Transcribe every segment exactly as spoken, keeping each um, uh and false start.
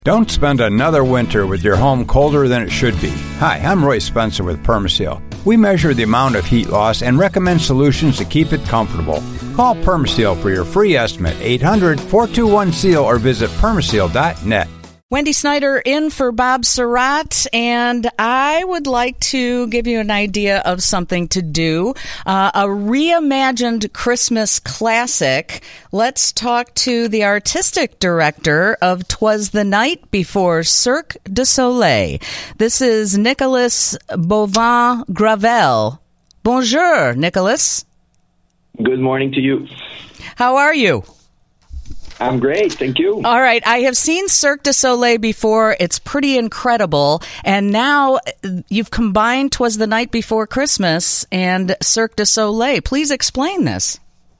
Don't spend another winter with your home colder than it should be. Hi, I'm Roy Spencer with Permaseal. We measure the amount of heat loss and recommend solutions to keep it comfortable. Call Permaseal for your free estimate, eight hundred, four two one, SEAL, or visit permaseal dot net. Wendy Snyder in for Bob Surratt, and I would like to give you an idea of something to do, uh, a reimagined Christmas classic. Let's talk to the artistic director of 'Twas the Night Before Cirque du Soleil. This is Nicolas Beauvin-Gravel. Bonjour, Nicolas. Good morning to you. How are you? I'm great, thank you. All right, I have seen Cirque du Soleil before. It's pretty incredible. And now you've combined 'Twas the Night Before Christmas and Cirque du Soleil. Please explain this.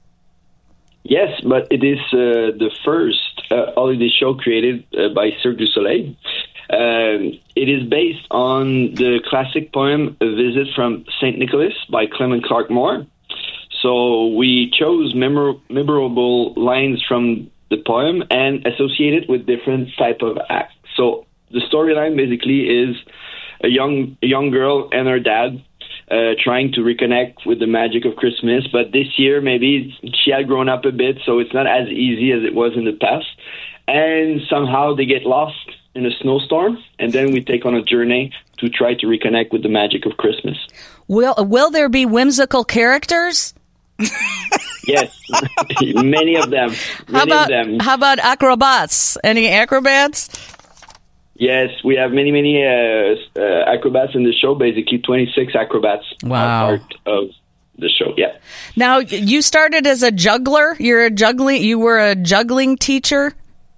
Yes, but it is uh, the first uh, holiday show created uh, by Cirque du Soleil. Um, it is based on the classic poem A Visit from Saint Nicholas by Clement Clark Moore. So we chose memor- memorable lines from the poem and associate it with different type of acts. So the storyline basically is a young a young girl and her dad uh, trying to reconnect with the magic of Christmas. But this year, maybe she had grown up a bit, so it's not as easy as it was in the past. And somehow they get lost in a snowstorm, and then we take on a journey to try to reconnect with the magic of Christmas. Will Will there be whimsical characters? Yes, many of them. Many how about of them. How about acrobats? Any acrobats? Yes, we have many, many uh, uh, acrobats in the show. Basically, twenty-six acrobats wow. are part of the show. Yeah. Now, you started as a juggler. You're a juggling. You were a juggling teacher.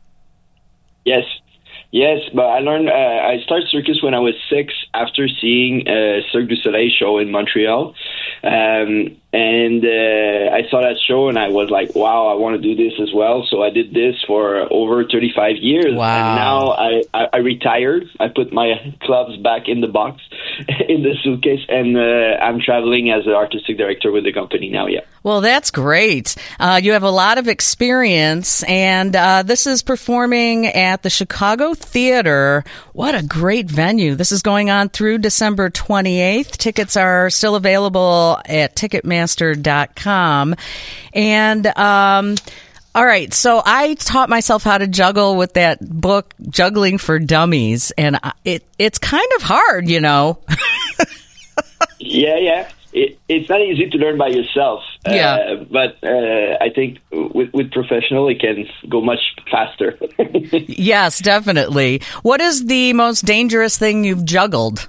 Yes. Yes, but I learned, uh, I started circus when I was six after seeing a Cirque du Soleil show in Montreal. Um, and uh, I saw that show and I was like, wow, I want to do this as well. So I did this for over thirty-five years. Wow. And now I, I, I retired. I put my clubs back in the box, in the suitcase, and uh, I'm traveling as an artistic director with the company now, yeah. Well, that's great. Uh, you have a lot of experience, and uh, this is performing at the Chicago Theater. What a great venue. This is going on through December twenty-eighth. Tickets are still available at ticketmaster dot com. And, um, all right, so I taught myself how to juggle with that book, Juggling for Dummies, and it it's kind of hard, you know. yeah, yeah. It, it's not easy to learn by yourself, yeah. uh, but uh, I think with, with professional, it can go much faster. Yes, definitely. What is the most dangerous thing you've juggled?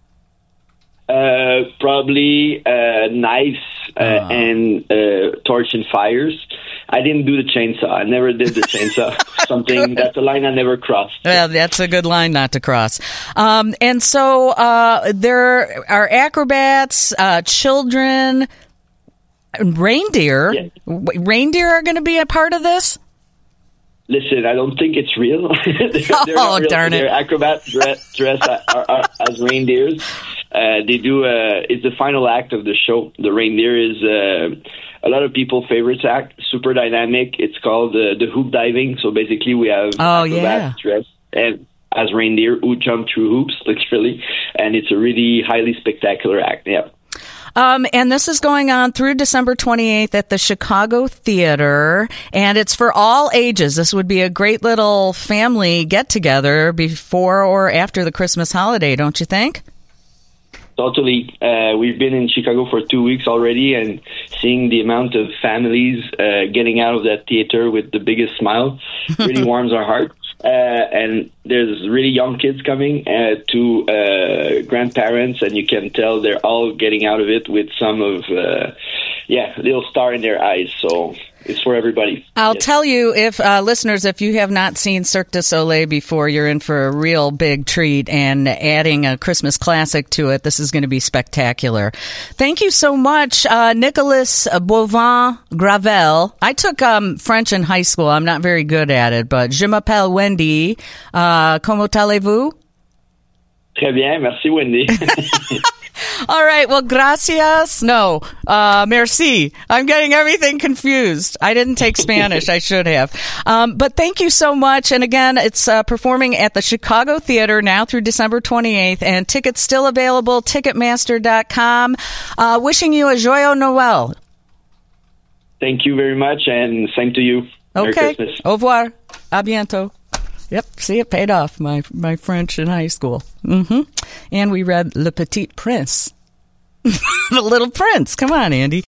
Uh, probably uh, knives uh, uh. and uh, torch and fires. I didn't do the chainsaw. I never did the chainsaw. Something that's a line I never crossed. Well, that's a good line not to cross. Um, and so uh, there are acrobats, uh, children, reindeer. Yeah. Reindeer are going to be a part of this? Listen, I don't think it's real. they're, they're oh, real. darn it. They're acrobats dressed dress as reindeers. Uh, they do. Uh, it's the final act of the show. The reindeer is uh, a lot of people's favorite act. Super dynamic. It's called uh, the hoop diving. So basically, we have oh, acrobats yeah. dressed and as reindeer who jump through hoops, literally, and it's a really highly spectacular act. Yeah. Um, and this is going on through December twenty-eighth at the Chicago Theater, and it's for all ages. This would be a great little family get-together before or after the Christmas holiday, don't you think? Totally. Uh, we've been in Chicago for two weeks already, and seeing the amount of families uh, getting out of that theater with the biggest smile really warms our heart. Uh, and there's really young kids coming uh, to uh, grandparents, and you can tell they're all getting out of it with some of, uh, yeah, a little star in their eyes. So it's for everybody. I'll yes. tell you, if uh, listeners, if you have not seen Cirque du Soleil before, you're in for a real big treat, and adding a Christmas classic to it, this is going to be spectacular. Thank you so much, uh, Nicolas Beauvin-Gravel. I took um, French in high school. I'm not very good at it, but je m'appelle Wendy. Uh, comment allez-vous? Très bien. Merci, Wendy. All right. Well, gracias. No, uh, merci. I'm getting everything confused. I didn't take Spanish. I should have. Um, but thank you so much. And again, it's uh, performing at the Chicago Theater now through December twenty-eighth, and tickets still available, ticketmaster dot com. Uh, wishing you a joyeux Noël. Thank you very much, and same to you. Merry Okay. Christmas. Au revoir. A bientôt. Yep. See, it paid off, my my French in high school. Mm-hmm. And we read Le Petit Prince. The Little Prince. Come on, Andy.